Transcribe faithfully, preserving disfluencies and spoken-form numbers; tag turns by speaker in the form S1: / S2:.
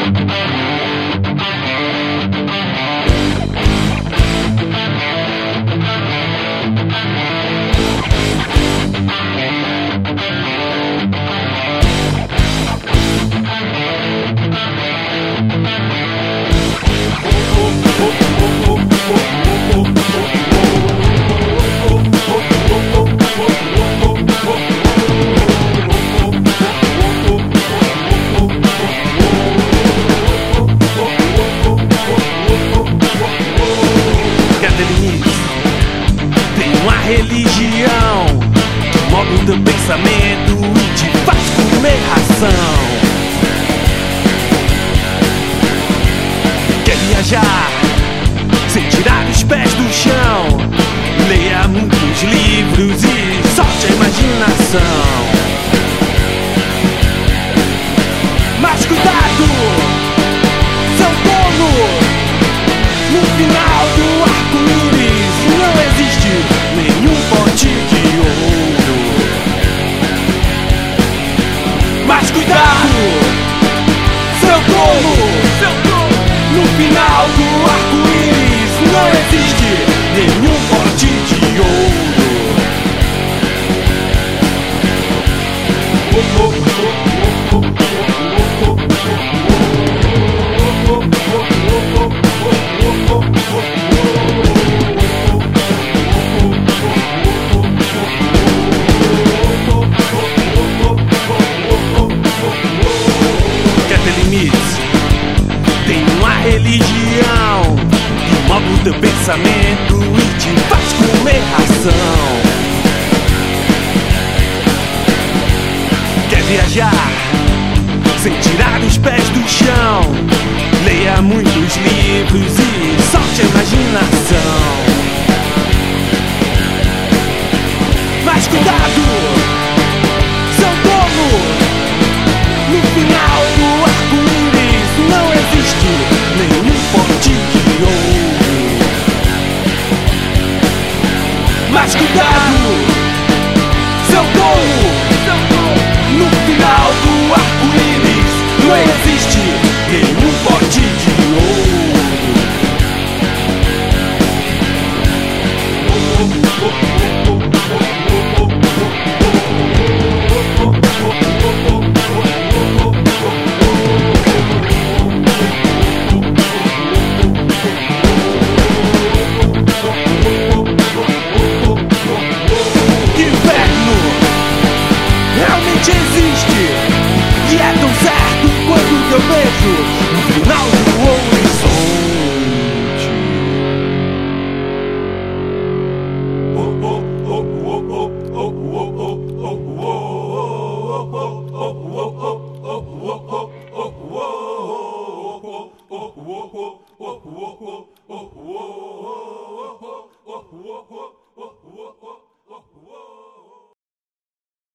S1: Religião que molda o teu pensamento e te faz comer ração. Quer viajar sem tirar os pés do chão? Leia muitos livros e solte a imaginação. Mas cuidado, seu dono, no final do arco-íris não existe nenhum pote de ouro. Mas cuidado, seu tolo, no final do arco-íris não existe nenhum pote de ouro. Oh, oh, oh, oh, oh, oh, oh, oh. Tem uma religião que molda o teu pensamento e te faz comer ração. Quer viajar sem tirar os pés do chão? Leia muitos livros e solte a imaginação. Mas cuidado, seu dono, no final do arco-íris não existe nenhum pote de ouro. Mas cuidado, seu dono, no final do arco-íris não existe nenhum pote de ouro. Existe, e é tão certo quando eu vejo no final do horizonte. Oh, oh, oh, oh, oh, oh, oh, oh, oh, oh, oh, oh, oh, oh.